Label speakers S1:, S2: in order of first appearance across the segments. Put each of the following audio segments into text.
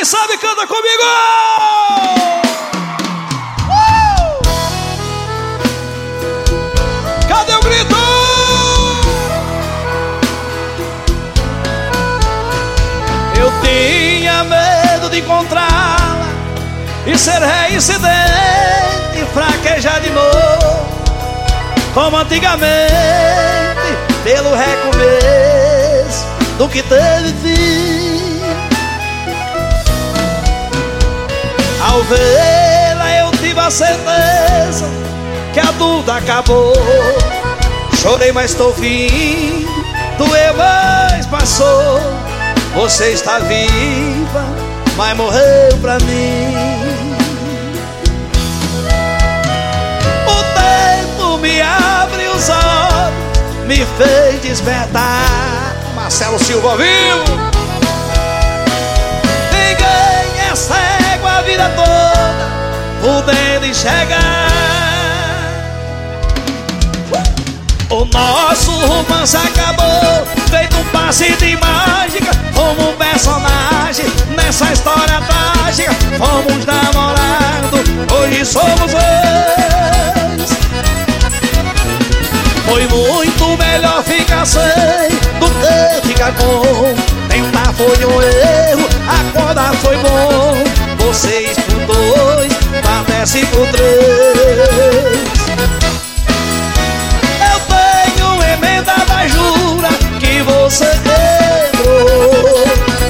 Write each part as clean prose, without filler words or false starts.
S1: Quem sabe canta comigo! Cadê o grito? Eu tinha medo de encontrá-la e ser reincidente e fraquejar de novo, como antigamente, pelo recomeço do que teve fim. Ao vê-la eu tive a certeza que a dúvida acabou. Chorei, mas estou vindo, doeu, mas passou. Você está viva, mas morreu pra mim. O tempo me abre os olhos, me fez despertar. Marcelo Silva vivo. Ninguém é cego a vida toda, podendo enxergar. O nosso romance acabou, feito um passe de mágica. Como um personagem nessa história trágica. Fomos namorados, hoje somos ex. Foi muito melhor ficar sem do que ficar com. Tentar foi um erro, acordar foi bom. Vocês por dois, padece por três. Eu tenho emenda da jura que você quebrou.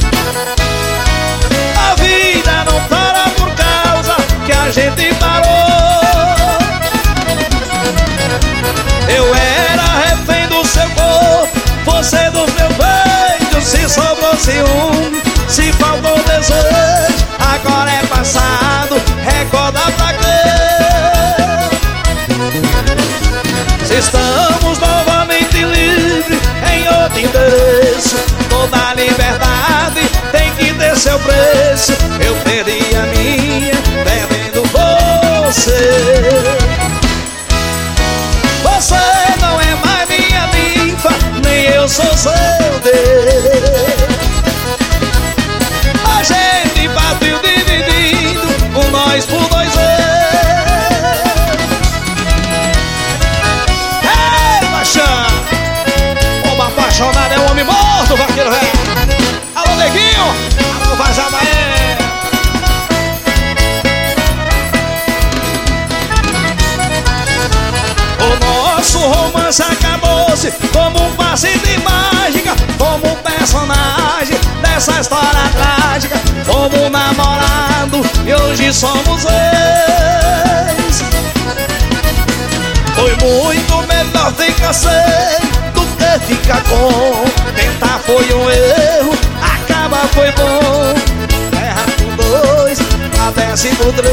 S1: A vida não para por causa que a gente parou. Eu era refém do seu corpo, você dos meus beijos. Se sobrou ciúme, se faltou desejo, agora é passado, recorda pra quê? Se estamos novamente livres em outro endereço, toda liberdade tem que ter seu preço. Eu perdi a minha, perdendo você. Você não é mais minha ninfa, nem eu sou seu Deus. A gente partiu dividindo, um nós por dois eu. Ei, paixão! Homem apaixonado é um homem morto, vaqueiro velho. Alô, neguinho! Alô, Vazamaé! O nosso romance acabou-se como um passe de mágica. Como um personagem dessa história trágica. Como um namorado e hoje somos ex. Foi muito melhor ficar sem do que ficar com. Tentar foi um erro, acabar foi bom. Erra por dois, padece por três.